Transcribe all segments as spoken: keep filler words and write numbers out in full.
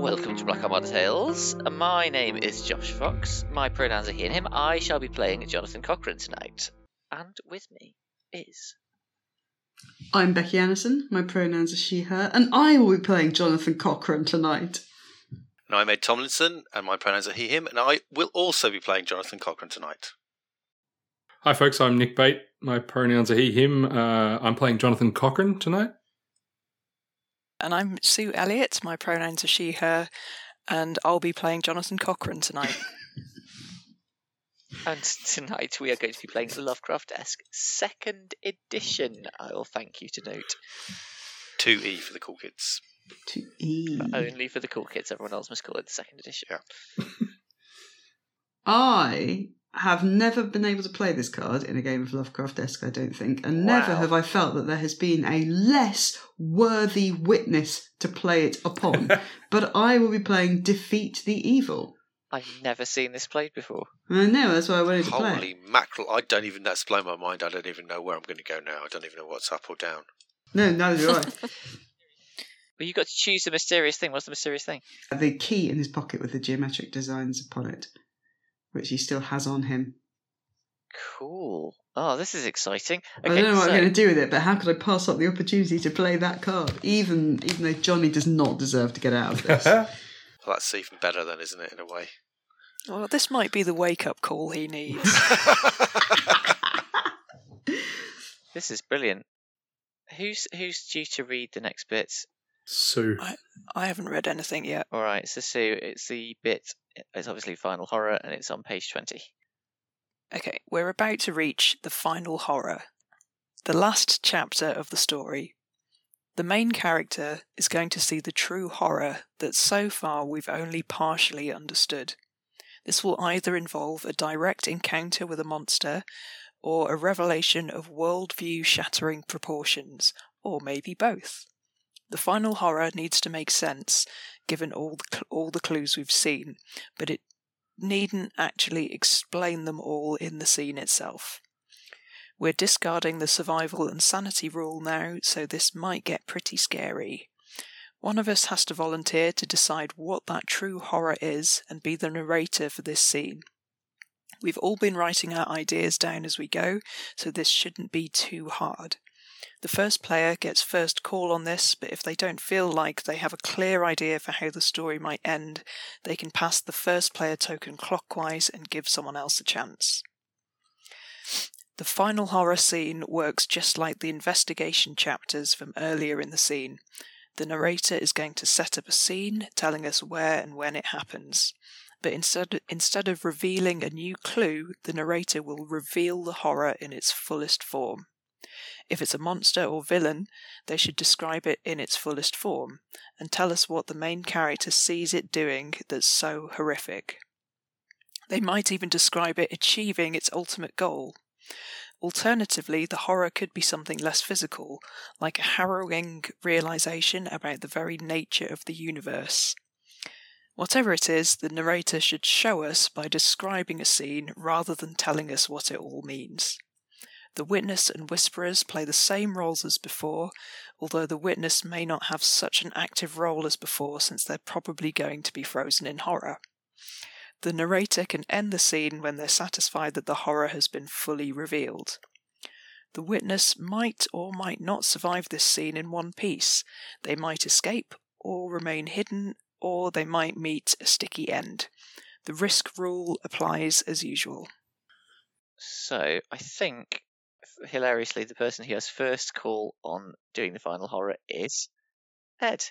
Welcome to Black Armada Tales. My name is Josh Fox. My pronouns are he and him. I shall be playing Jonathan Cochran tonight. And with me is... I'm Becky Anderson. My pronouns are she, her. And I will be playing Jonathan Cochran tonight. And I'm Ed Tomlinson, and my pronouns are he, him. And I will also be playing Jonathan Cochran tonight. Hi folks, I'm Nick Bate. My pronouns are he, him. Uh, I'm playing Jonathan Cochran tonight. And I'm Sue Elliott. My pronouns are she, her, and I'll be playing Jonathan Cochran tonight. And tonight we are going to be playing Lovecraft-esque second edition, I'll thank you to note. two E for the cool kids. two E. Only for the cool kids, everyone else must call it the second edition. Yeah. I have never been able to play this card in a game of Lovecraft-esque, I don't think, and wow. never have I felt that there has been a less worthy witness to play it upon. But I will be playing Defeat the Evil. I've never seen this played before. I know, that's why I wanted to Holy play. Holy mackerel, I don't even, that's blown my mind, I don't even know where I'm going to go now. I don't even know what's up or down. No, neither do I. Well, you've got to choose the mysterious thing. What's the mysterious thing? The key in his pocket with the geometric designs upon it, which he still has on him. Cool. Oh, this is exciting. Okay, I don't know what so... I'm going to do with it, but how could I pass up the opportunity to play that card, even even though Johnny does not deserve to get out of this? Well, that's even better then, isn't it, in a way? Well, this might be the wake-up call he needs. This is brilliant. Who's who's due to read the next bits? Sue. I, I haven't read anything yet. All right, so Sue, it's the bit. It's obviously Final Horror, and it's on page twenty. Okay, we're about to reach the final horror, the last chapter of the story. The main character is going to see the true horror that so far we've only partially understood. This will either involve a direct encounter with a monster, or a revelation of worldview-shattering proportions, or maybe both. The final horror needs to make sense, given all the, all the clues we've seen, but it needn't actually explain them all in the scene itself. We're discarding the survival and sanity rule now, so this might get pretty scary. One of us has to volunteer to decide what that true horror is and be the narrator for this scene. We've all been writing our ideas down as we go, so this shouldn't be too hard. The first player gets first call on this, but if they don't feel like they have a clear idea for how the story might end, they can pass the first player token clockwise and give someone else a chance. The final horror scene works just like the investigation chapters from earlier in the scene. The narrator is going to set up a scene, telling us where and when it happens. But instead, instead of revealing a new clue, the narrator will reveal the horror in its fullest form. If it's a monster or villain, they should describe it in its fullest form, and tell us what the main character sees it doing that's so horrific. They might even describe it achieving its ultimate goal. Alternatively, the horror could be something less physical, like a harrowing realization about the very nature of the universe. Whatever it is, the narrator should show us by describing a scene rather than telling us what it all means. The witness and whisperers play the same roles as before, although the witness may not have such an active role as before since they're probably going to be frozen in horror. The narrator can end the scene when they're satisfied that the horror has been fully revealed. The witness might or might not survive this scene in one piece. They might escape or remain hidden, or they might meet a sticky end. The risk rule applies as usual. So, I think, hilariously, the person who has first call on doing the final horror is Ed.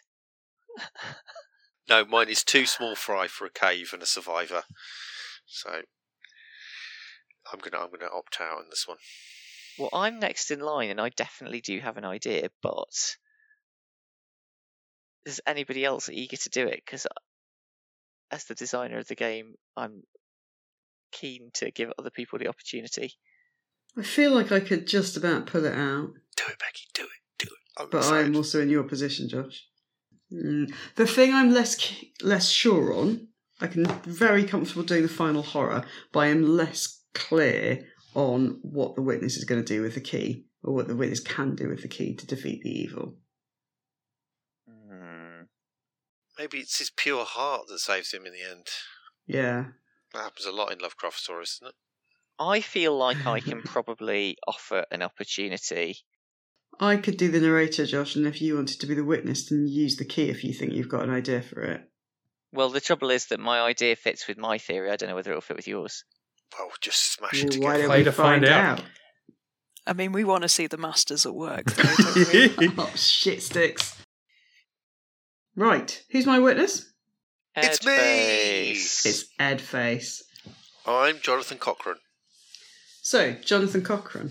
No, mine is too small fry for a cave and a survivor. So I'm gonna I'm gonna opt out on this one. Well, I'm next in line, and I definitely do have an idea, but is anybody else eager to do it? Because as the designer of the game, I'm keen to give other people the opportunity. I feel like I could just about pull it out. Do it, Becky, do it, do it. I'm but excited. I'm also in your position, Josh. Mm. The thing I'm less less sure on, I can very comfortable doing the final horror, but I am less clear on what the witness is going to do with the key, or what the witness can do with the key to defeat the evil. Mm. maybe it's his pure heart that saves him in the end. Yeah. That happens a lot in Lovecraft stories, doesn't it? I feel like I can probably offer an opportunity. I could do the narrator, Josh, and if you wanted to be the witness, then use the key if you think you've got an idea for it. Well, the trouble is that my idea fits with my theory. I don't know whether it'll fit with yours. Well, just smash Well, it why together. don't Play we to find out. I mean, we want to see the masters at work, though, don't we? Oh, shit sticks. Right, who's my witness? It's me! Headface. It's Ed Face. I'm Jonathan Cochrane. So, Jonathan Cochrane,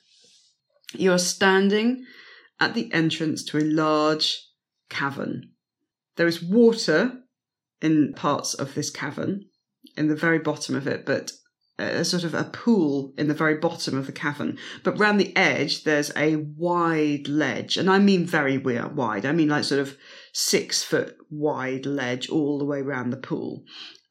you are standing at the entrance to a large cavern. There is water in parts of this cavern, in the very bottom of it, but a sort of a pool in the very bottom of the cavern. But round the edge, there's a wide ledge, and I mean very wide. I mean like sort of six foot wide ledge all the way around the pool.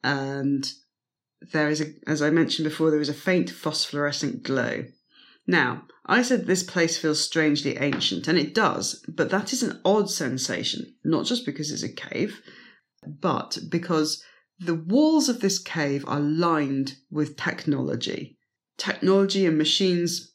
And there is, a, as I mentioned before, there is a faint phosphorescent glow. Now, I said this place feels strangely ancient, and it does, but that is an odd sensation, not just because it's a cave, but because the walls of this cave are lined with technology. Technology and machines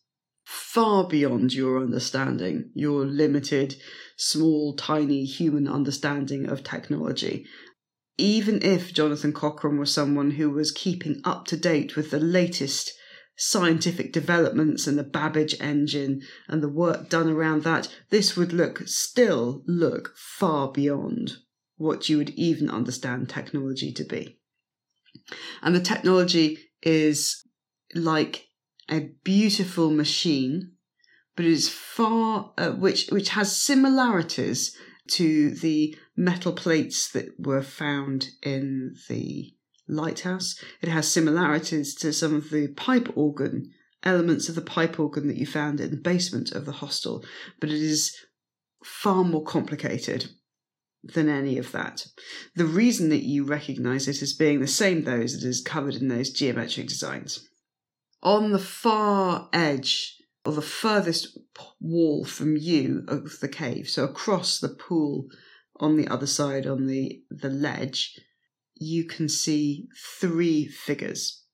far beyond your understanding, your limited, small, tiny human understanding of technology. Even if Jonathan Cochrane was someone who was keeping up to date with the latest scientific developments and the Babbage engine and the work done around that, this would look still look far beyond what you would even understand technology to be. And the technology is like a beautiful machine, but it is far, uh, which which has similarities to the metal plates that were found in the lighthouse. It has similarities to some of the pipe organ, elements of the pipe organ that you found in the basement of the hostel, but it is far more complicated than any of that. The reason that you recognise it as being the same, though, is it is covered in those geometric designs. On the far edge, or the furthest wall from you of the cave, so across the pool on the other side, on the, the ledge, you can see three figures.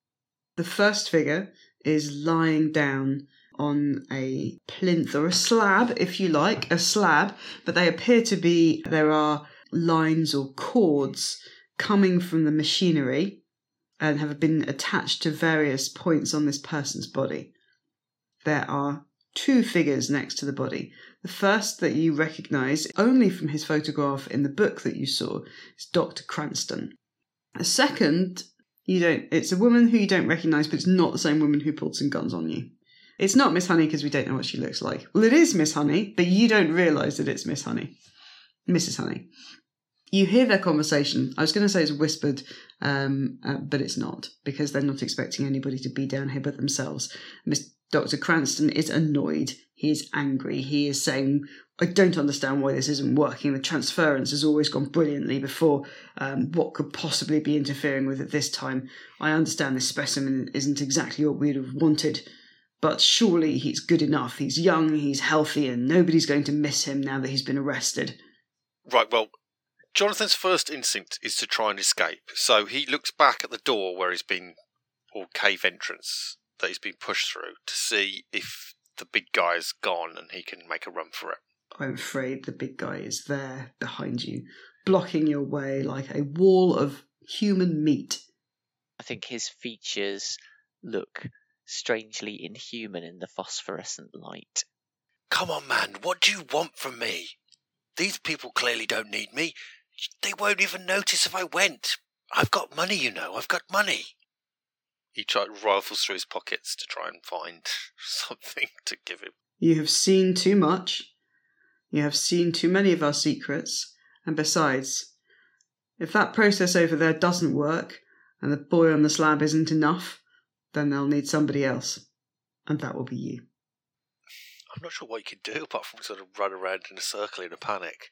The first figure is lying down on a plinth or a slab, if you like, a slab, but they appear to be, there are lines or cords coming from the machinery and have been attached to various points on this person's body. There are two figures next to the body. The first that you recognise only from his photograph in the book that you saw is Doctor Cranston. A second, you don't, it's a woman who you don't recognise, but it's not the same woman who pulled some guns on you. It's not Miss Honey because we don't know what she looks like. Well, it is Miss Honey, but you don't realise that it's Miss Honey. Missus Honey. You hear their conversation. I was going to say it's whispered, um, uh, but it's not, because they're not expecting anybody to be down here but themselves. Miss Doctor Cranston is annoyed. He is angry. He is saying, I don't understand why this isn't working. The transference has always gone brilliantly before. Um, what could possibly be interfering with it this time? I understand this specimen isn't exactly what we'd have wanted, but surely he's good enough. He's young, he's healthy, and nobody's going to miss him now that he's been arrested. Right, well, Jonathan's first instinct is to try and escape. So he looks back at the door where he's been, or cave entrance that he's been pushed through, to see if the big guy's gone and he can make a run for it. I'm afraid the big guy is there behind you, blocking your way like a wall of human meat. I think his features look strangely inhuman in the phosphorescent light. Come on, man, what do you want from me? These people clearly don't need me. They won't even notice if I went. I've got money, you know, I've got money. He tried rifles through his pockets to try and find something to give him. You have seen too much. You have seen too many of our secrets. And besides, if that process over there doesn't work, and the boy on the slab isn't enough, then they'll need somebody else. And that will be you. I'm not sure what you can do apart from sort of run around in a circle in a panic.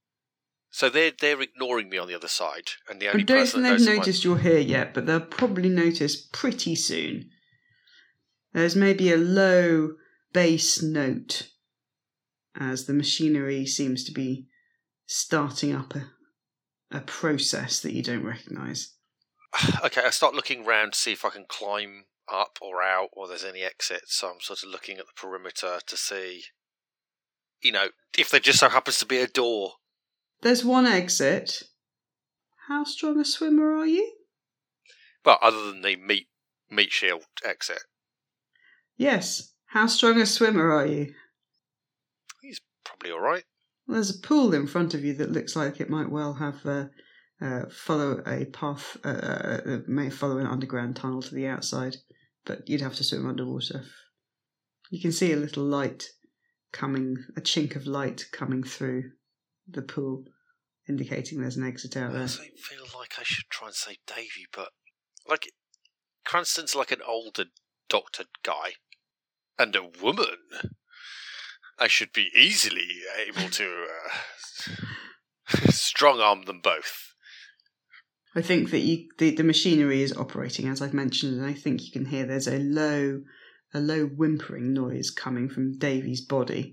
So they're they're ignoring me on the other side, and the only I don't person think that they've knows noticed you're here yet, but they'll probably notice pretty soon. There's maybe a low bass note as the machinery seems to be starting up a process that you don't recognise. Okay, I start looking around to see if I can climb up or out or there's any exits. So I'm sort of looking at the perimeter to see, you know, if there just so happens to be a door. There's one exit. How strong a swimmer are you? Well, other than the meat meat shield exit. Yes. How strong a swimmer are you? He's probably all right. Well, there's a pool in front of you that looks like it might well have uh, uh, follow a path, uh, uh, may follow an underground tunnel to the outside, but you'd have to swim underwater. You can see a little light coming, a chink of light coming through the pool, indicating there's an exit out there. I feel like I should try and save Davy, but like Cranston's like an older doctor guy and a woman. I should be easily able to uh, strong-arm them both. I think that you, the, the machinery is operating, as I've mentioned, and I think you can hear there's a low, a low whimpering noise coming from Davy's body.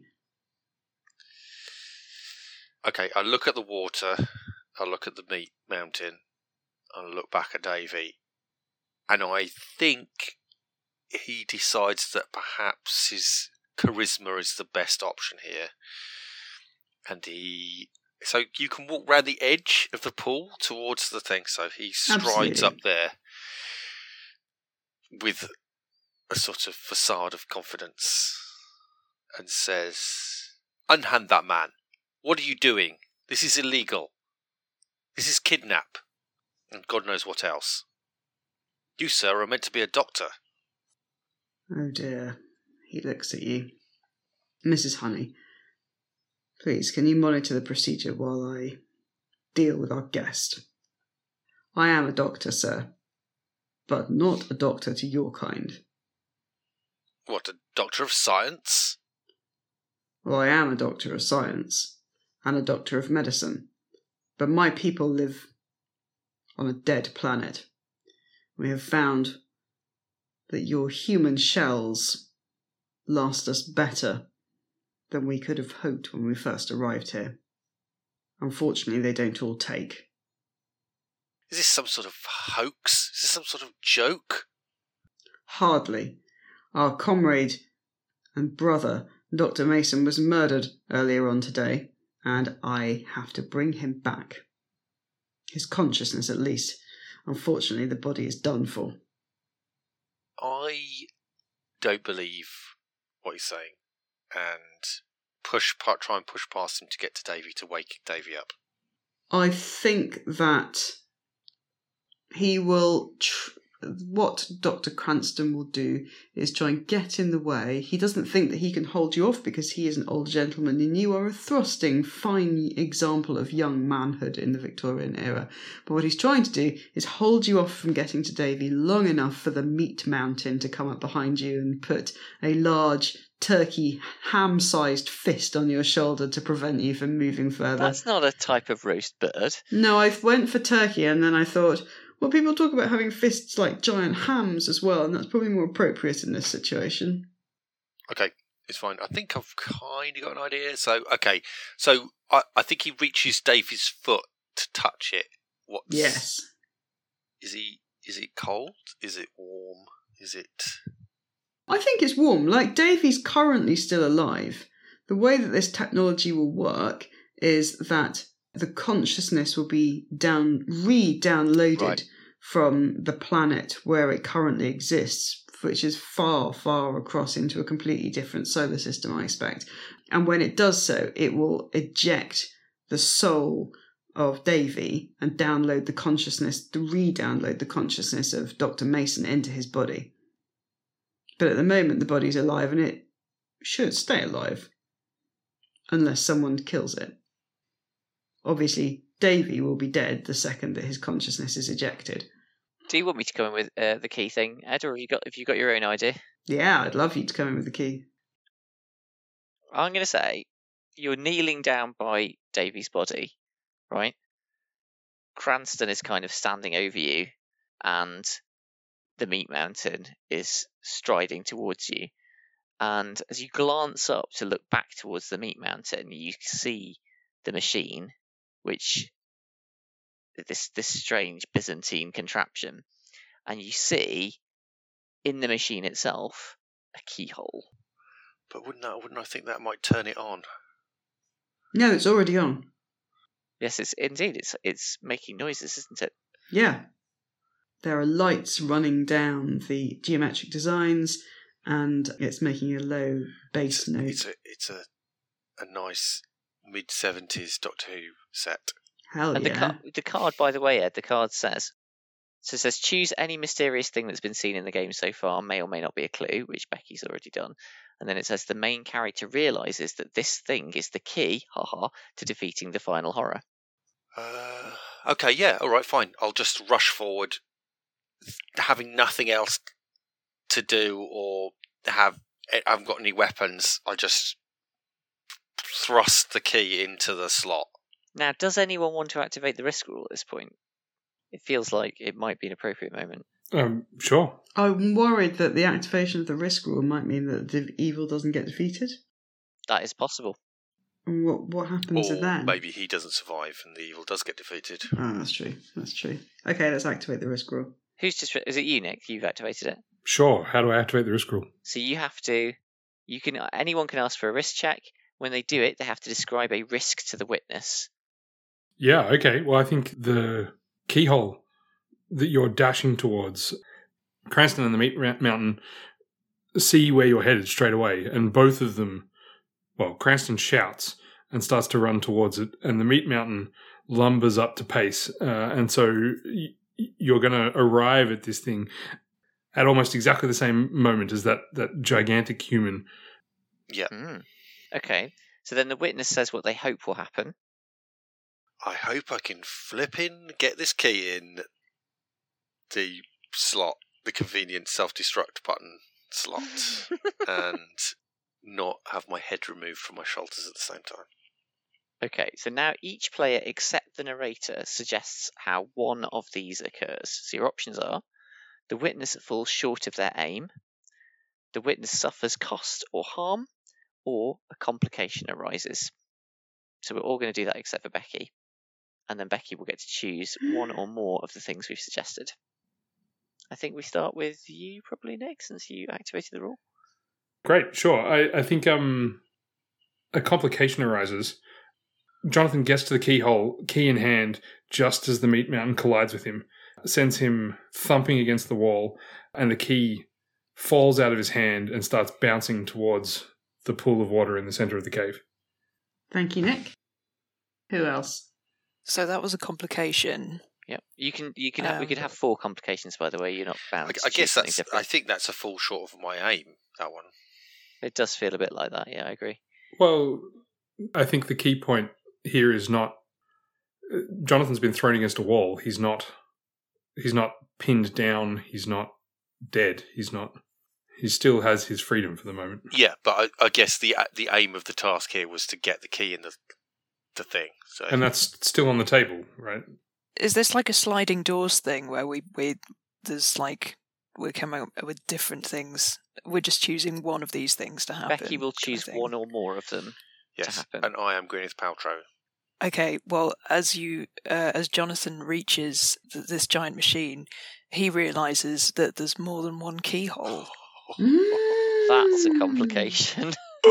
Okay, I look at the water, I look at the meat mountain, I look back at Davy, and I think he decides that perhaps his charisma is the best option here. And he... So you can walk round the edge of the pool towards the thing, so he strides Absolutely. up there with a sort of facade of confidence and says, "Unhand that man. What are you doing? This is illegal. This is kidnap. And God knows what else. You, sir, are meant to be a doctor." Oh dear. He looks at you. Missus Honey, please, can you monitor the procedure while I deal with our guest? I am a doctor, sir, but not a doctor to your kind. What, a doctor of science? Well, I am a doctor of science and a doctor of medicine, but my people live on a dead planet. We have found that your human shells last us better than we could have hoped when we first arrived here. Unfortunately, they don't all take. Is this some sort of hoax? Is this some sort of joke? Hardly. Our comrade and brother, Doctor Mason, was murdered earlier on today, and I have to bring him back. His consciousness, at least. Unfortunately, the body is done for. I don't believe what he's saying, and push, try and push past him to get to Davy, to wake Davy up. I think that he will... Tr- what Doctor Cranston will do is try and get in the way. He doesn't think that he can hold you off because he is an old gentleman and you are a thrusting, fine example of young manhood in the Victorian era. But what he's trying to do is hold you off from getting to Davy long enough for the meat mountain to come up behind you and put a large turkey ham-sized fist on your shoulder to prevent you from moving further. That's not a type of roast bird. No, I went for turkey and then I thought, well, people talk about having fists like giant hams as well, and that's probably more appropriate in this situation. Okay, it's fine. I think I've kind of got an idea. So, okay, so I, I think he reaches Davy's foot to touch it. What's, Yes. Is he? Is it cold? Is it warm? Is it? I think it's warm. Like, Davy's currently still alive. The way that this technology will work is that the consciousness will be down re-downloaded Right. from the planet where it currently exists, which is far, far across into a completely different solar system, I expect. And when it does so, it will eject the soul of Davy and download the consciousness, to re-download the consciousness of Doctor Mason into his body. But at the moment, the body's alive and it should stay alive, unless someone kills it. Obviously, Davy will be dead the second that his consciousness is ejected. Do you want me to come in with uh, the key thing, Ed, or have you got have you got your own idea? Yeah, I'd love you to come in with the key. I'm going to say you're kneeling down by Davy's body, right? Cranston is kind of standing over you, and the meat mountain is striding towards you. And as you glance up to look back towards the meat mountain, you see the machine, which this this strange Byzantine contraption, and you see in the machine itself a keyhole. But wouldn't that, wouldn't I think that might turn it on? No, it's already on. Yes, it's indeed. It's it's making noises, isn't it? Yeah. There are lights running down the geometric designs, and it's making a low bass It's, note. it's a it's a a nice mid seventies Doctor Who set. Hell And yeah. the, car- the card, by the way, Ed, the card says, so it says, choose any mysterious thing that's been seen in the game so far, may or may not be a clue, which Becky's already done. And then it says the main character realises that this thing is the key, haha, to defeating the final horror. Uh, okay, yeah, all right, fine. I'll just rush forward, having nothing else to do or have. I haven't got any weapons. I just thrust the key into the slot. Now, does anyone want to activate the risk rule at this point? It feels like it might be an appropriate moment. Um, sure. I'm worried that the activation of the risk rule might mean that the evil doesn't get defeated. That is possible. And what what happens Or then? maybe he doesn't survive and the evil does get defeated. Oh, that's true. That's true. Okay, let's activate the risk rule. Who's just? Is it you, Nick? You've activated it. Sure. How do I activate the risk rule? So you have to. You can. Anyone can ask for a risk check. When they do it, they have to describe a risk to the witness. Yeah, okay. Well, I think the keyhole that you're dashing towards, Cranston and the Meat Mountain see where you're headed straight away, and both of them, well, Cranston shouts and starts to run towards it, and the Meat Mountain lumbers up to pace, uh, and so y- you're going to arrive at this thing at almost exactly the same moment as that, that gigantic human. Yeah. Mm. Okay. So then the witness says what they hope will happen. I hope I can flip in, get this key in the slot, the convenient self-destruct button slot, and not have my head removed from my shoulders at the same time. Okay, so now each player except the narrator suggests how one of these occurs. So your options are: the witness falls short of their aim, the witness suffers cost or harm, or a complication arises. So we're all going to do that except for Becky. And then Becky will get to choose one or more of the things we've suggested. I think we start with you probably, Nick, since you activated the rule. Great, sure. I, I think um, a complication arises. Jonathan gets to the keyhole, key in hand, just as the Meat Mountain collides with him, sends him thumping against the wall, and the key falls out of his hand and starts bouncing towards the pool of water in the centre of the cave. Thank you, Nick. Who else? So that was a complication. Yeah, you can. You can. Have, we Um, could have four complications, by the way. You're not bound. I, to I choose guess something that's. different. I think that's a fall short of my aim. That one. It does feel a bit like that. Yeah, I agree. Well, I think the key point here is not... Jonathan's been thrown against a wall. He's not... He's not pinned down. He's not dead. He's not... He still has his freedom for the moment. Yeah, but I, I guess the the aim of the task here was to get the key in the the thing. So And that's still on the table, right? Is this like a sliding doors thing where we, we there's like we're coming up with different things? We're just choosing one of these things to happen. Becky will kind of choose thing? one or more of them yes, to happen. and I am Gwyneth Paltrow. Okay, well, as you uh, as Jonathan reaches th- this giant machine, he realizes that there's more than one keyhole. That's a complication.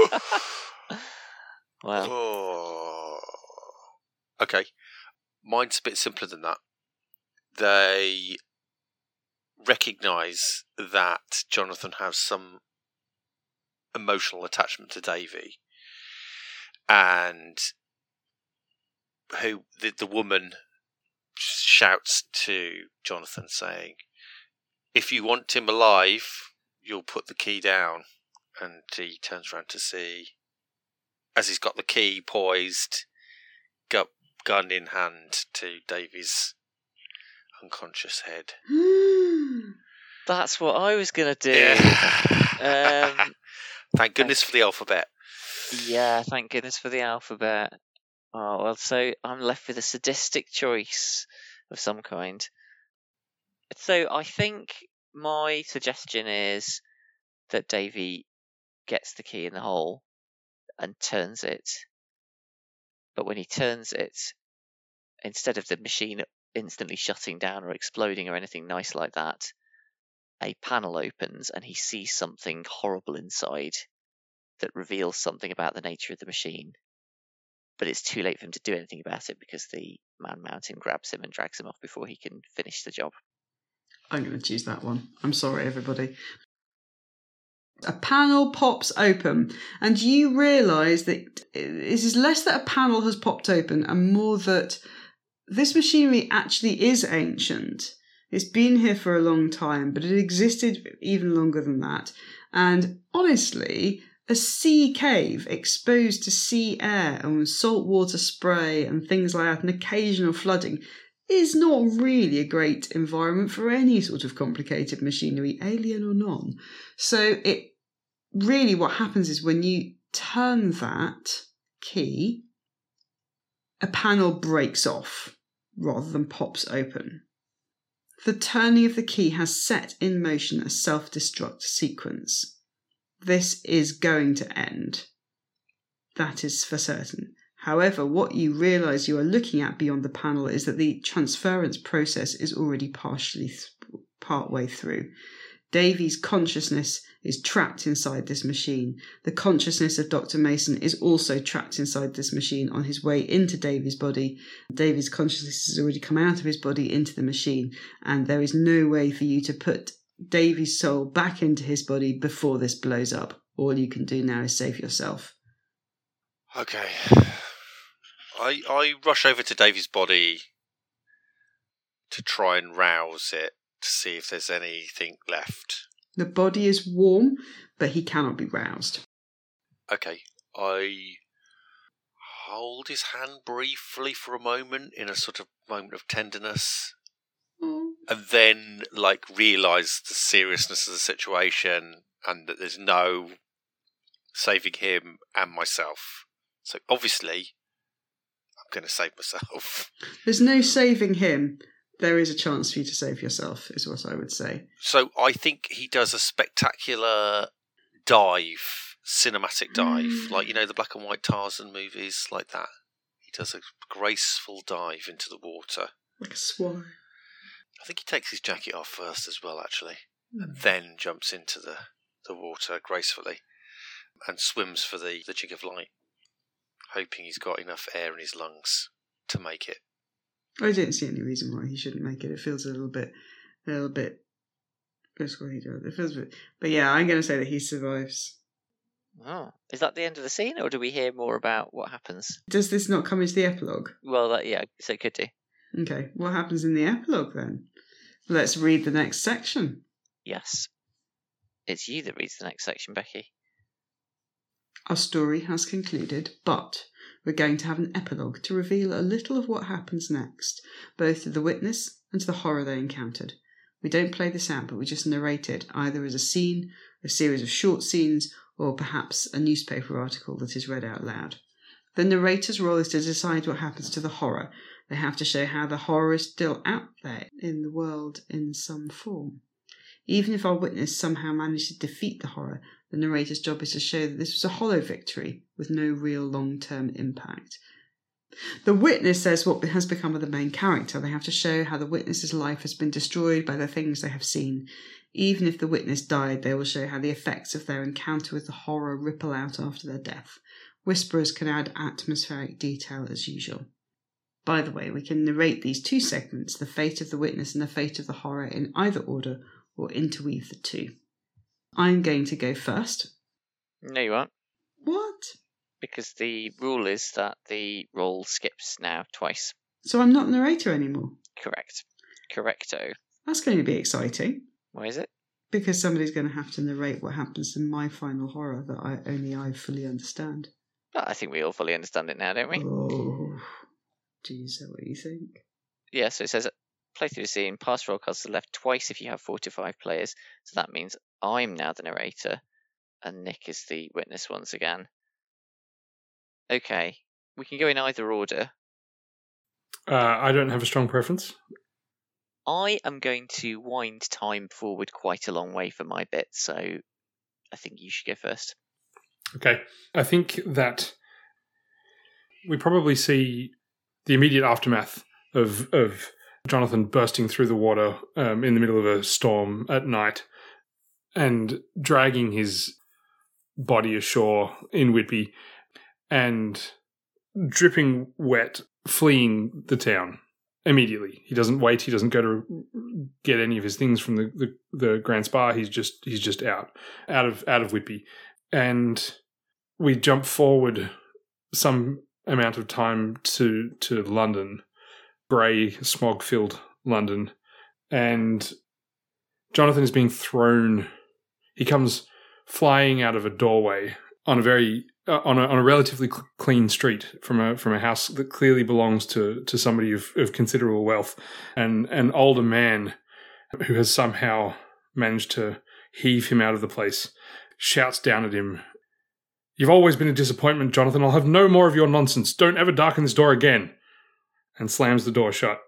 Well, Oh. Okay. Mine's a bit simpler than that. They recognise that Jonathan has some emotional attachment to Davy, and who the, the woman shouts to Jonathan saying, "If you want him alive, you'll put the key down." And he turns around to see, as he's got the key poised, gu- gun in hand to Davy's unconscious head. that's what I was gonna do. Yeah. Um, Thank goodness for the alphabet. yeah, thank goodness for the alphabet. Oh well, so I'm left with a sadistic choice of some kind. So I think my suggestion is that Davy gets the key in the hole and turns it. But when he turns it, instead of the machine instantly shutting down or exploding or anything nice like that, a panel opens and he sees something horrible inside that reveals something about the nature of the machine. But it's too late for him to do anything about it because the man mountain grabs him and drags him off before he can finish the job. I'm going to choose that one. I'm sorry, everybody. A panel pops open, and you realise that it is less that a panel has popped open and more that this machinery actually is ancient. It's been here for a long time, but it existed even longer than that. And honestly, a sea cave exposed to sea air and saltwater spray and things like that and occasional flooding is not really a great environment for any sort of complicated machinery, alien or non. So it really what happens is when you turn that key, a panel breaks off rather than pops open. The turning of the key has set in motion a self-destruct sequence. This is going to end. That is for certain. However, what you realise you are looking at beyond the panel is that the transference process is already partially th- part way through. Davy's consciousness is trapped inside this machine. The consciousness of Doctor Mason is also trapped inside this machine on his way into Davy's body. Davy's consciousness has already come out of his body into the machine, and there is no way for you to put Davy's soul back into his body before this blows up. All you can do now is save yourself. Okay. I I rush over to Davy's body to try and rouse it to see if there's anything left. The body is warm, but he cannot be roused. Okay. I hold his hand briefly for a moment in a sort of moment of tenderness. Oh. And then, like, realise the seriousness of the situation and that there's no saving him and myself. So, obviously, I'm going to save myself. There's no saving him. There is a chance for you to save yourself, is what I would say. So, I think he does a spectacular dive, cinematic dive. Mm. Like, you know, the black and white Tarzan movies, like that. He does a graceful dive into the water. Like a swallow. I think he takes his jacket off first as well, actually, Mm. and then jumps into the, the water gracefully and swims for the, the jig of light, hoping he's got enough air in his lungs to make it. I don't see any reason why he shouldn't make it. It feels a little bit, a little bit. That's what he does. It feels a bit. But yeah, I'm going to say that he survives. Oh, is that the end of the scene, or do we hear more about what happens? Does this not come into the epilogue? Well, that, yeah, so it could do. Okay, what happens in the epilogue then? Let's read the next section. Yes. It's you that reads the next section, Becky. Our story has concluded, but we're going to have an epilogue to reveal a little of what happens next, both to the witness and to the horror they encountered. We don't play this out, but we just narrate it, either as a scene, a series of short scenes, or perhaps a newspaper article that is read out loud. The narrator's role is to decide what happens to the horror. They have to show how the horror is still out there in the world in some form. Even if our witness somehow managed to defeat the horror, the narrator's job is to show that this was a hollow victory with no real long-term impact. The witness says what has become of the main character. They have to show how the witness's life has been destroyed by the things they have seen. Even if the witness died, they will show how the effects of their encounter with the horror ripple out after their death. Whisperers can add atmospheric detail as usual. By the way, we can narrate these two segments, the fate of the witness and the fate of the horror, in either order or interweave the two. I'm going to go first. No, you aren't. What? Because the rule is that the roll skips now twice. So I'm not narrator anymore? Correct. Correcto. That's going to be exciting. Why is it? Because somebody's going to have to narrate what happens in my final horror that I only I fully understand. Well, I think we all fully understand it now, don't we? Oh, geez, is that what you think? Yeah, so it says play through the scene, pass roll cards to the left twice if you have four to five players. So that means I'm now the narrator and Nick is the witness once again. Okay, we can go in either order. Uh, I don't have a strong preference. I am going to wind time forward quite a long way for my bit, so I think you should go first. Okay. I think that we probably see the immediate aftermath of of Jonathan bursting through the water um, in the middle of a storm at night and dragging his body ashore in Whitby and dripping wet, fleeing the town immediately. He doesn't wait. He doesn't go to get any of his things from the, the, the Grand Spa. He's just he's just out, out of out of Whitby. And we jump forward some amount of time to to London, grey, smog-filled London, and Jonathan is being thrown. He comes flying out of a doorway on a very uh, on a on a relatively cl- clean street from a from a house that clearly belongs to to somebody of, of considerable wealth, and an older man who has somehow managed to heave him out of the place shouts down at him, "You've always been a disappointment, Jonathan. I'll have no more of your nonsense. Don't ever darken this door again," and slams the door shut.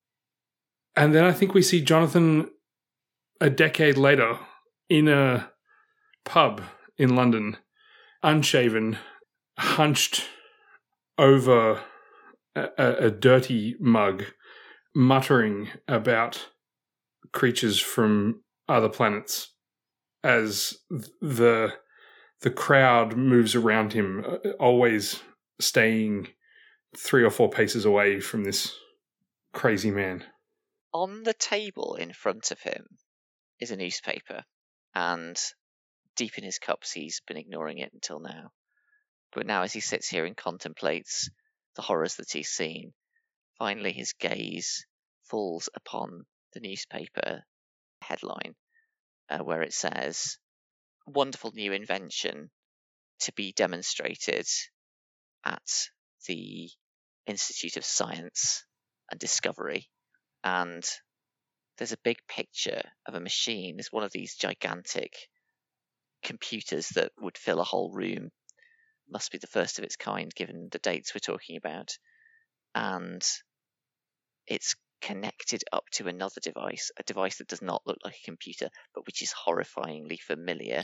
And then I think we see Jonathan a decade later in a pub in London, unshaven, hunched over a, a, a dirty mug, muttering about creatures from other planets as the the crowd moves around him, always staying three or four paces away from this crazy man. On the table in front of him is a newspaper, and deep in his cups he's been ignoring it until now. But now as he sits here and contemplates the horrors that he's seen, finally his gaze falls upon the newspaper headline, uh, where it says, "Wonderful new invention to be demonstrated at the Institute of Science and Discovery." And there's a big picture of a machine. It's one of these gigantic computers that would fill a whole room. Must be the first of its kind, given the dates we're talking about. And it's connected up to another device, a device that does not look like a computer, but which is horrifyingly familiar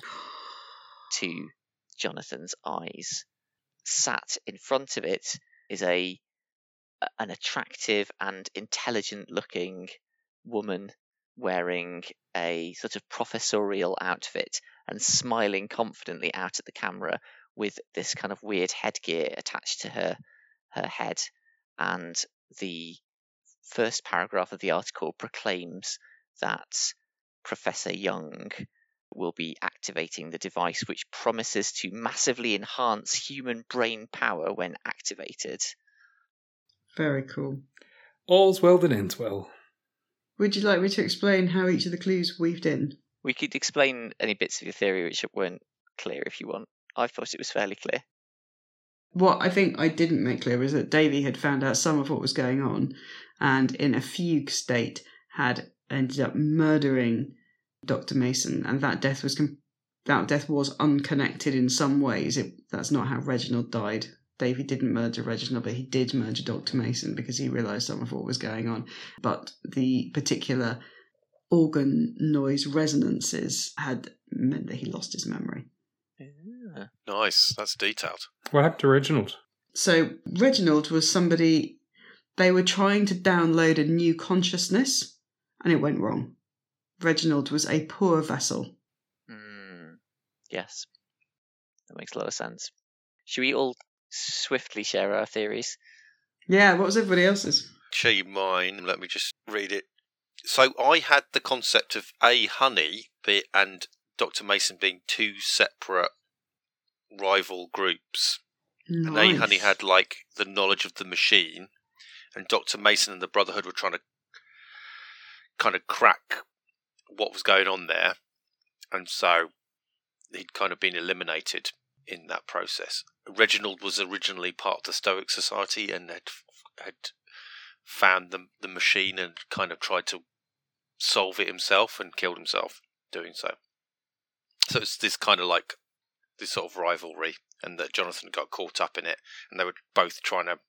to Jonathan's eyes. Sat in front of it is a an attractive and intelligent-looking woman wearing a sort of professorial outfit and smiling confidently out at the camera with this kind of weird headgear attached to her her head. And the first paragraph of the article proclaims that Professor Young will be activating the device, which promises to massively enhance human brain power when activated. Very cool. All's well that ends well. Would you like me to explain how each of the clues weaved in? We could explain any bits of your theory which weren't clear if you want. I thought it was fairly clear. What I think I didn't make clear was that Davy had found out some of what was going on and in a fugue state had ended up murdering Doctor Mason, and that death was com- that death was unconnected in some ways. It, that's not how Reginald died. Davy didn't murder Reginald, but he did murder Doctor Mason because he realised some of what was going on. But the particular organ noise resonances had meant that he lost his memory. Yeah. Nice, that's detailed. What happened to Reginald? So Reginald was somebody, they were trying to download a new consciousness and it went wrong. Reginald was a poor vessel. Mm, yes, that makes a lot of sense. Should we all swiftly share our theories? Yeah, what was everybody else's? Show you mine. Let me just read it. So I had the concept of A, Honey be- and Doctor Mason being two separate rival groups. Nice. And A, Honey had like the knowledge of the machine, and Doctor Mason and the Brotherhood were trying to kind of crack what was going on there. And so he'd kind of been eliminated in that process. Reginald was originally part of the Stoic Society and had had found the the machine and kind of tried to solve it himself and killed himself doing so. So it's this kind of like this sort of rivalry, and that Jonathan got caught up in it, and they were both trying to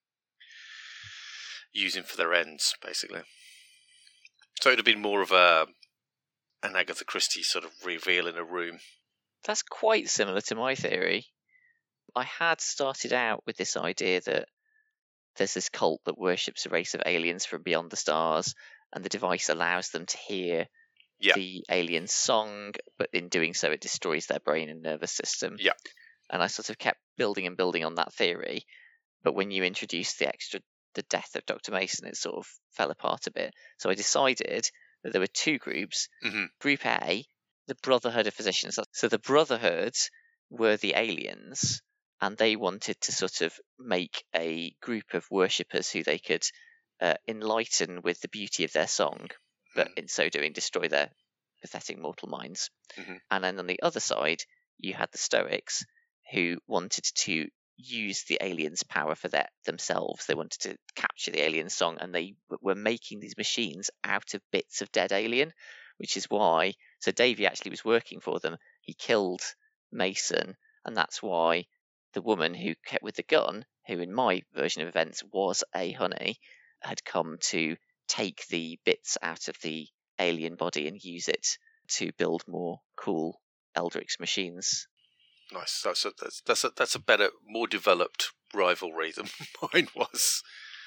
use him for their ends, basically. So it would have been more of a an Agatha Christie sort of reveal in a room. That's quite similar to my theory. I had started out with this idea that there's this cult that worships a race of aliens from beyond the stars, and the device allows them to hear Yeah. the alien song, but in doing so, it destroys their brain and nervous system. Yeah. And I sort of kept building and building on that theory, but when you introduced the extra, the death of Doctor Mason, it sort of fell apart a bit. So I decided that there were two groups. Mm-hmm. Group A, the Brotherhood of Physicians. So the Brotherhood were the aliens, and they wanted to sort of make a group of worshippers who they could uh, enlighten with the beauty of their song, but Mm-hmm. in so doing destroy their pathetic mortal minds. Mm-hmm. And then on the other side, you had the Stoics, who wanted to use the aliens' power for their, themselves. They wanted to capture the alien song, and they were making these machines out of bits of dead alien, which is why. So Davy actually was working for them. He killed Mason, and that's why the woman who kept with the gun, who in my version of events was a honey, had come to take the bits out of the alien body and use it to build more cool Eldritch machines. Nice. That's a that's that's a that's a better, more developed rivalry than mine was.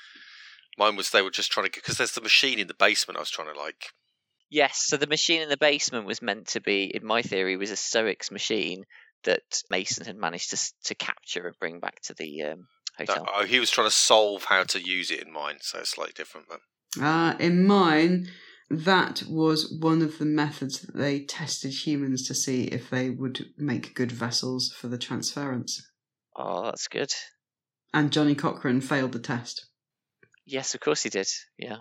Mine was they were just trying to, because there's the machine in the basement. I was trying to like. Yes, so the machine in the basement was meant to be, in my theory, was a Stoics machine that Mason had managed to to capture and bring back to the um, hotel. That, oh, he was trying to solve how to use it in mine, so it's slightly different. But Uh, in mine, that was one of the methods that they tested humans to see if they would make good vessels for the transference. Oh, that's good. And Johnny Cochran failed the test. Yes, of course he did. Yeah.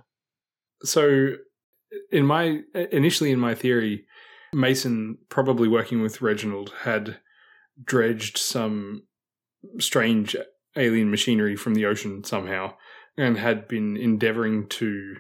So, in my initially in my theory, Mason, probably working with Reginald, had dredged some strange alien machinery from the ocean somehow, and had been endeavouring to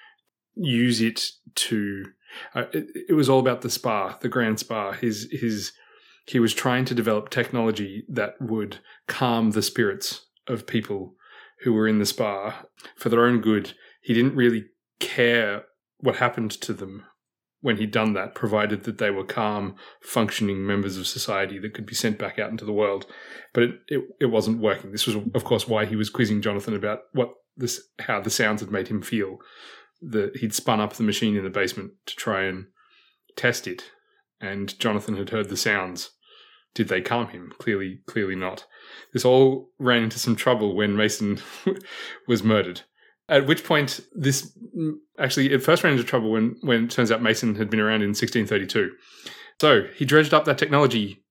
use it to. Uh, it, it was all about the spa, the Grand Spa. His his he was trying to develop technology that would calm the spirits of people who were in the spa for their own good. He didn't really care what happened to them when he'd done that, provided that they were calm, functioning members of society that could be sent back out into the world. But it, it, it wasn't working. This was, of course, why he was quizzing Jonathan about what this, how the sounds had made him feel. The, he'd spun up the machine in the basement to try and test it, and Jonathan had heard the sounds. Did they calm him? Clearly, clearly not. This all ran into some trouble when Mason was murdered. At which point, this actually, it first ran into trouble when, when it turns out Mason had been around in sixteen thirty-two. So he dredged up that technology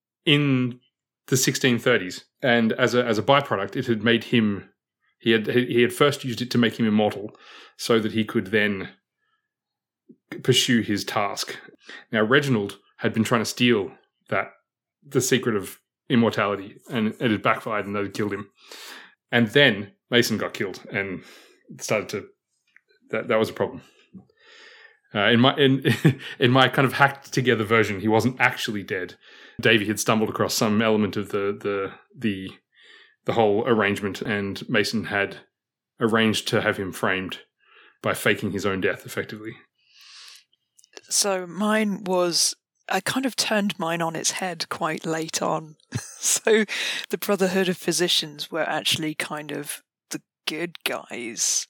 in the sixteen thirties, and as a as a byproduct, it had made him. He had he had first used it to make him immortal, so that he could then pursue his task. Now Reginald had been trying to steal that the secret of immortality, and it had backfired, and they had killed him. And then Mason got killed, and started to that that was a problem. Uh, in my in in my kind of hacked together version, he wasn't actually dead. Davy had stumbled across some element of the the the the whole arrangement, and Mason had arranged to have him framed by faking his own death, effectively. So mine was, I kind of turned mine on its head quite late on. So the Brotherhood of Physicians were actually kind of the good guys.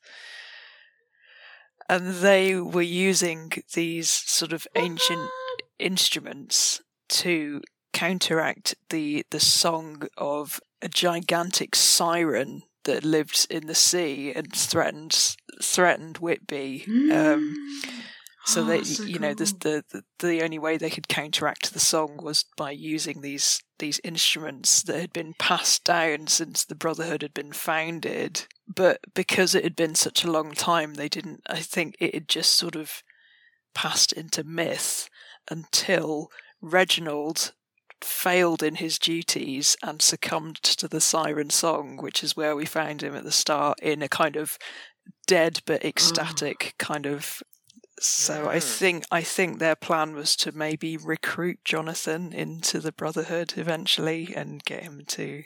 And they were using these sort of ancient instruments to counteract the, the song of a gigantic siren that lived in the sea and threatened threatened Whitby. Um, so Oh, they, that's so you know, this, cool. the, the the only way they could counteract the song was by using these these instruments that had been passed down since the Brotherhood had been founded. But because it had been such a long time, they didn't. I think it had just sort of passed into myth until Reginald failed in his duties and succumbed to the siren song, which is where we found him at the start in a kind of dead but ecstatic kind of. So I think I think their plan was to maybe recruit Jonathan into the Brotherhood eventually and get him to.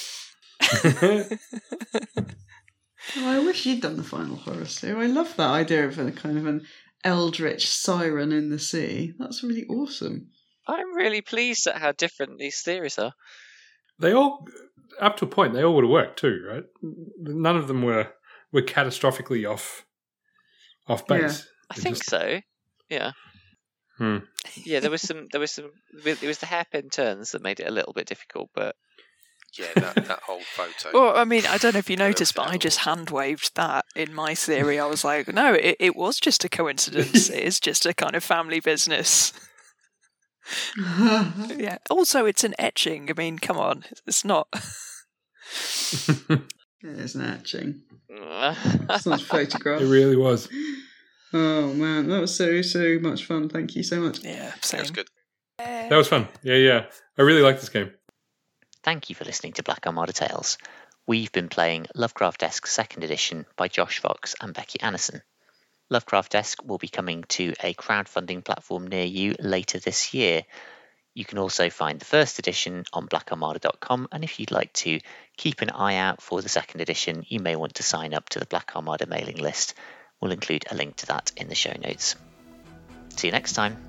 Oh, I wish you'd done the final horror, Sue. I love that idea of a kind of an eldritch siren in the sea. That's really awesome. I'm really pleased at how different these theories are. They all, up to a point, they all would have worked too, right? None of them were were catastrophically off off base. I It think just- so. Yeah. Hmm. Yeah, there was some. There was some. It was the hairpin turns that made it a little bit difficult, but Yeah, that, that whole photo. Well, I mean, I don't know if you I noticed, but looked at I it just all. hand waved that in my theory. I was like, no, it, it was just a coincidence. It's just a kind of family business. Yeah. Also, it's an etching. I mean, come on, it's not. It's an etching. uh, It's not a photograph. It really was. Oh man, that was so so much fun. Thank you so much. Yeah, That same. was good. That was fun. Yeah, yeah. I really like this game. thank you for listening to Black Armada Tales. We've been playing Lovecraft-esque Second Edition by Josh Fox and Becky Annison. Lovecraft-esque will be coming to a crowdfunding platform near you later this year. You can also find the first edition on black armada dot com, and if you'd like to keep an eye out for the second edition, you may want to sign up to the Black Armada mailing list. We'll include a link to that in the show notes. See you next time.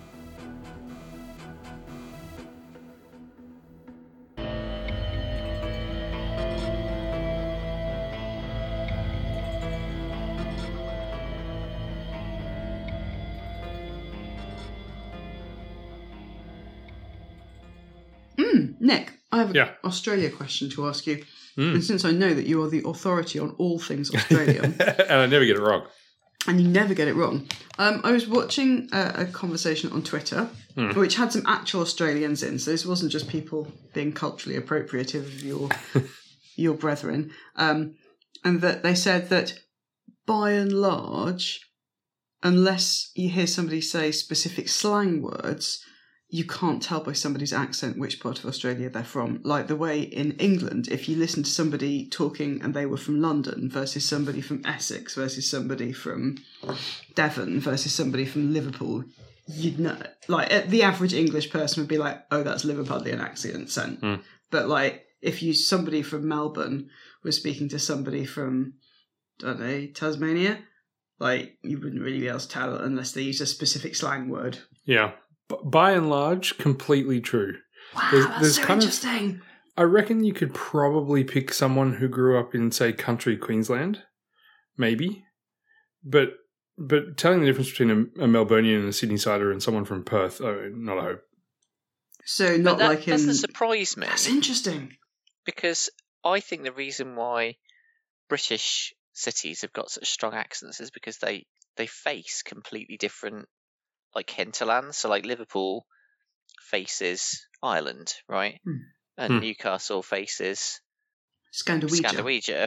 Mm, Nick, I have an Yeah. Australia question to ask you. Mm. And since I know that you are the authority on all things Australian, And I never get it wrong. and you never get it wrong, um, I was watching a, a conversation on Twitter, Hmm. which had some actual Australians in. So this wasn't just people being culturally appropriative of your your brethren, um, and that they said that by and large, unless you hear somebody say specific slang words, you can't tell by somebody's accent which part of Australia they're from. Like the way in England, if you listen to somebody talking and they were from London versus somebody from Essex versus somebody from Devon versus somebody from Liverpool, you'd know. Like uh, the average English person would be like, "Oh, that's Liverpudlian accent." Mm. But like if you somebody from Melbourne was speaking to somebody from, I don't know, Tasmania, like you wouldn't really be able to tell unless they use a specific slang word. Yeah. B- by and large, completely true. Wow, There's- that's there's so kind of- interesting. I reckon you could probably pick someone who grew up in, say, country Queensland, maybe. But but telling the difference between a, a Melburnian and a Sydney-sider and someone from Perth, oh, not a hope. So But not that like in. doesn't surprise me, That's interesting. because I think the reason why British cities have got such strong accents is because they, they face completely different, like, hinterlands. So, like, Liverpool faces Ireland, right? Hmm. And Hmm. Newcastle faces Scandinavian. Scandinavia,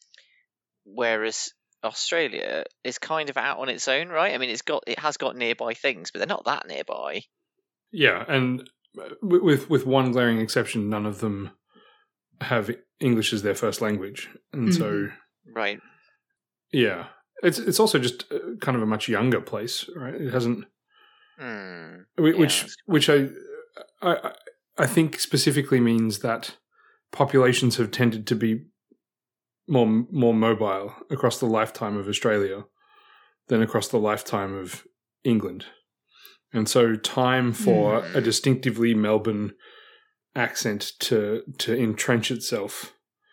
whereas Australia is kind of out on its own, right? I mean, it's got it has got nearby things, but they're not that nearby. Yeah, and w- with with one glaring exception, none of them have English as their first language, and so Mhm. Right. yeah, it's it's also just uh, kind of a much younger place, right? It hasn't, Hmm. whi- Yeah, which that's which I, I I think specifically means that populations have tended to be more more mobile across the lifetime of Australia than across the lifetime of England. And so time for Mm. a distinctively Melbourne accent to to entrench itself.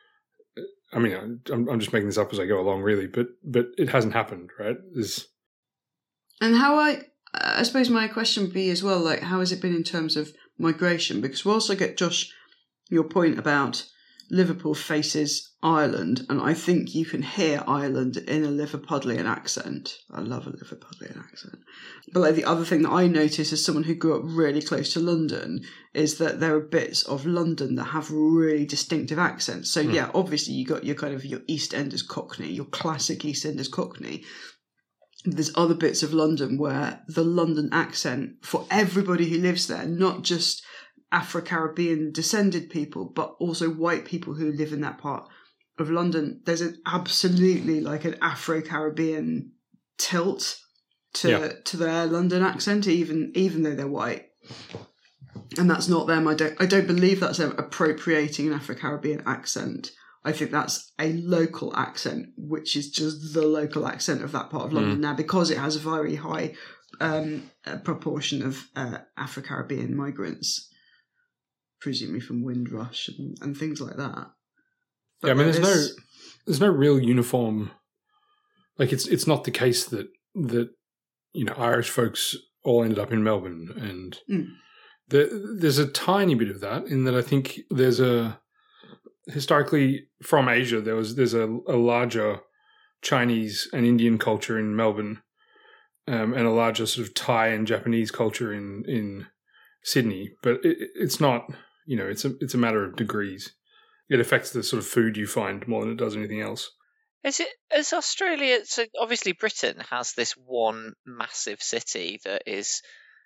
I mean, I'm, I'm just making this up as I go along, really, but but it hasn't happened, right? There's, And how I, I suppose my question would be as well, like, how has it been in terms of migration? Because we also get, Josh, your point about Liverpool faces Ireland, and I think you can hear Ireland in a Liverpudlian accent. I love a Liverpudlian accent. But like the other thing that I notice as someone who grew up really close to London is that there are bits of London that have really distinctive accents. So Hmm. yeah, obviously you got your kind of your East Enders Cockney, your classic East Enders Cockney. There's other bits of London where the London accent for everybody who lives there, not just Afro-Caribbean descended people, but also white people who live in that part of London, there's an absolutely like an Afro-Caribbean tilt to Yeah. to their London accent, even even though they're white. And that's not them. I don't I don't believe that's them appropriating an Afro-Caribbean accent. I think that's a local accent, which is just the local accent of that part of London. Now, because it has a very high um, uh, proportion of uh, Afro-Caribbean migrants, presumably from Windrush and, and things like that. But yeah, I mean, there there's is- no there's no real uniform like it's it's not the case that that you know Irish folks all ended up in Melbourne, and Mm. the, there's a tiny bit of that in that I think there's a historically from Asia there was there's a, a larger Chinese and Indian culture in Melbourne, um, and a larger sort of Thai and Japanese culture in in Sydney, but it, it's not you know it's a it's a matter of degrees. It affects the sort of food you find more than it does anything else. Is it is Australia? So obviously Britain has this one massive city that is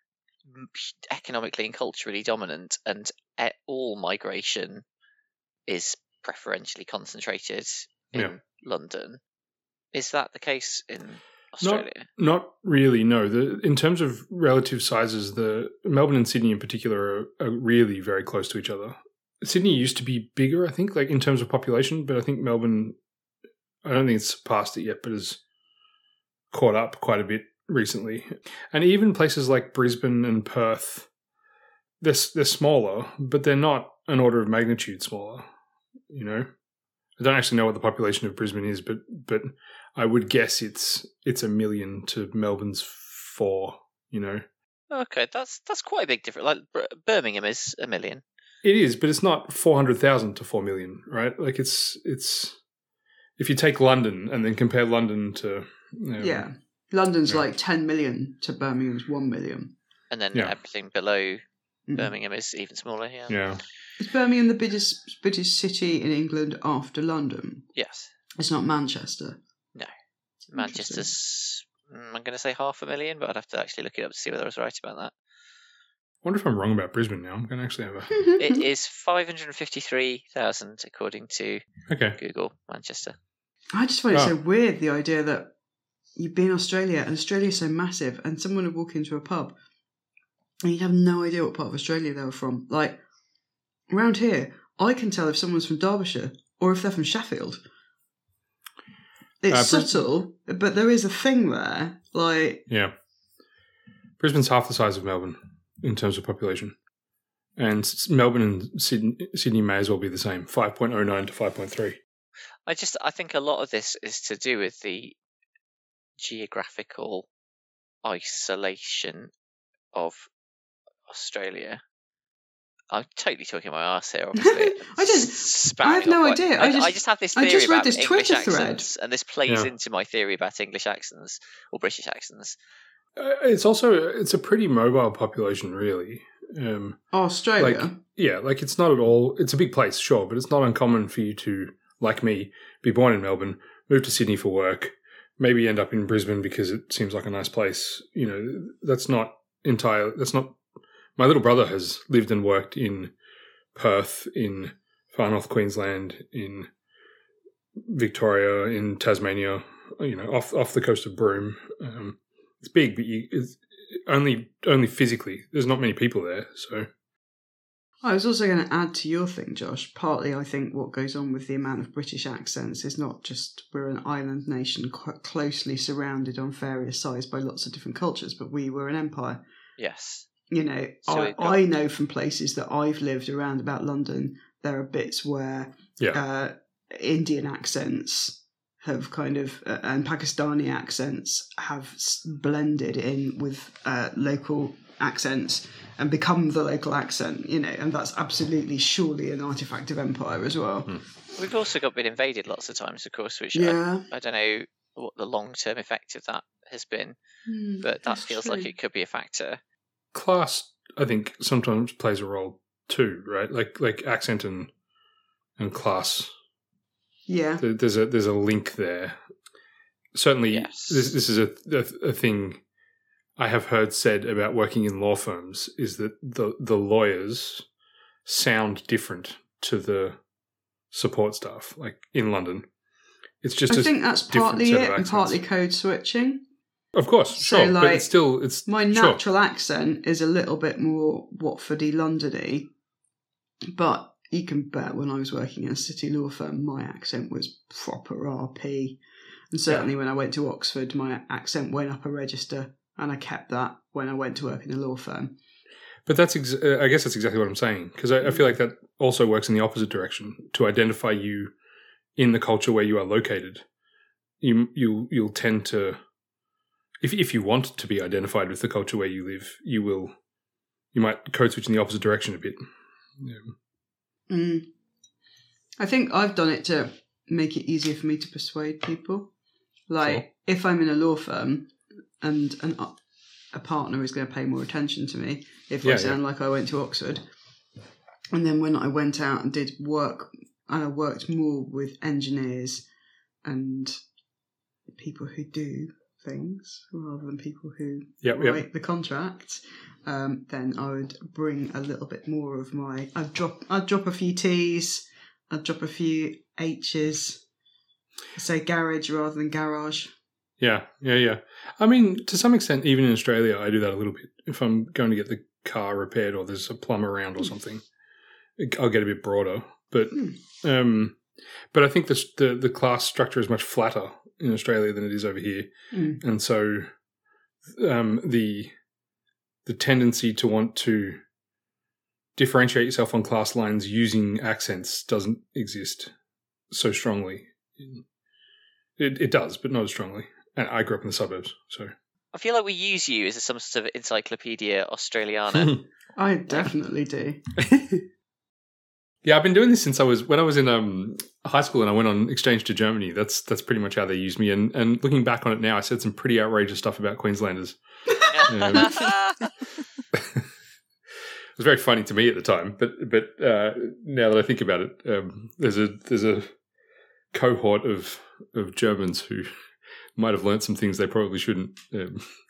economically and culturally dominant, and all migration is preferentially concentrated in Yeah. London. Is that the case in Australia? Not, not really. No. The, in terms of relative sizes, the Melbourne and Sydney in particular are, are really very close to each other. Sydney used to be bigger, I think, like in terms of population, but I think Melbourne, I don't think it's surpassed it yet, but has caught up quite a bit recently. And even places like Brisbane and Perth, they're, they're smaller, but they're not an order of magnitude smaller, you know? I don't actually know what the population of Brisbane is, but but I would guess it's it's a million to Melbourne's four, you know? Okay, that's that's quite a big difference. Like Br- Birmingham is a million. It is, but it's not four hundred thousand to four million, right? Like it's it's if you take London and then compare London to um, Yeah. London's Yeah. like ten million to Birmingham's one million. And then Yeah. everything below Mm. Birmingham is even smaller, yeah. yeah. Is Birmingham the biggest, biggest city in England after London? Yes. It's not Manchester. Manchester's, mm, I'm going to say half a million, but I'd have to actually look it up to see whether I was right about that. I wonder if I'm wrong about Brisbane now. I'm going to actually have a It is five hundred fifty-three thousand according to okay. Google, Manchester. I just find it Oh. so weird, the idea that you'd be in Australia and Australia's so massive and someone would walk into a pub and you'd have no idea what part of Australia they were from. Like, around here, I can tell if someone's from Derbyshire or if they're from Sheffield. It's Uh, Bris- subtle, but there is a thing there. Like, Yeah. Brisbane's half the size of Melbourne in terms of population. And s- Melbourne and Sydney, Sydney may as well be the same, five point oh nine to five point three. I just, I think a lot of this is to do with the geographical isolation of Australia. I'm totally talking my arse here, obviously. I don't- Spouting I have no off what- idea. I, I just- I just have this I theory just read about this English Twitter thread. accents, and this plays Yeah. into my theory about English accents or British accents. Uh, it's also, it's a pretty mobile population, really. Um, Australia. Like, yeah, like it's not at all, it's a big place, sure, but it's not uncommon for you to, like me, be born in Melbourne, move to Sydney for work, maybe end up in Brisbane because it seems like a nice place. You know, that's not entire, that's not, my little brother has lived and worked in Perth, in far north Queensland, in Victoria, in Tasmania, you know, off off the coast of Broome. Um, it's big, but you, it's only only physically. There's not many people there, so I was also going to add to your thing, Josh. Partly, I think what goes on with the amount of British accents is not just we're an island nation quite closely surrounded on various sides by lots of different cultures, but we were an empire. Yes. You know, So I, we've got- I know from places that I've lived around about London, there are bits where yeah. uh, Indian accents have kind of, uh, and Pakistani accents have s- blended in with uh, local accents and become the local accent, you know, and that's absolutely surely an artifact of empire as well. Hmm. We've also got been invaded lots of times, of course, which Yeah. I, I don't know what the long-term effect of that has been, Hmm, but that that's feels like true. it could be a factor. Class, I think, sometimes plays a role too, right? Like like accent and and class. Yeah. There- There's a there's a link there. Certainly, Yes. this this is a, a a thing I have heard said about working in law firms is that the the lawyers sound different to the support staff, like in London. It's just I a think that's different partly set of it and accents. partly code switching. Of course, So, sure, but like, it's still it's My sure. natural accent is a little bit more Watfordy, Londony, but you can bet when I was working in a city law firm, my accent was proper R P. And certainly when I went to Oxford, my accent went up a register, and I kept that when I went to work in a law firm. But that's ex- uh, I guess that's exactly what I'm saying, because I, I feel like that also works in the opposite direction to identify you in the culture where you are located. you you you'll tend to, if if you want to be identified with the culture where you live, you will you might code switch in the opposite direction a bit. Yeah. Mm. I think I've done it to make it easier for me to persuade people. Like, Cool. if I'm in a law firm and an, a partner is going to pay more attention to me if Yeah, I sound like I went to Oxford. And then when I went out and did work, and I worked more with engineers and people who do things rather than people who Yep, write yep. the contract, um, then I would bring a little bit more of my. I'd drop. I'd drop a few T's. I'd drop a few H's. Say garage rather than garage. Yeah, yeah, yeah. I mean, to some extent, even in Australia, I do that a little bit. If I'm going to get the car repaired or there's a plumber around or something, I'll get a bit broader. But Hmm. um, but I think the, the the class structure is much flatter in Australia than it is over here, Mm. and so um, the the tendency to want to differentiate yourself on class lines using accents doesn't exist so strongly. It it does, but not as strongly. And I grew up in the suburbs, so. I feel like we use you as some sort of Encyclopedia Australiana. I definitely do. Yeah, I've been doing this since I was when I was in um, high school and I went on exchange to Germany. That's that's pretty much how they used me. And and looking back on it now, I said some pretty outrageous stuff about Queenslanders. Um, it was very funny to me at the time, but but uh, now that I think about it, um, there's a there's a cohort of of Germans who might have learnt some things they probably shouldn't. Um,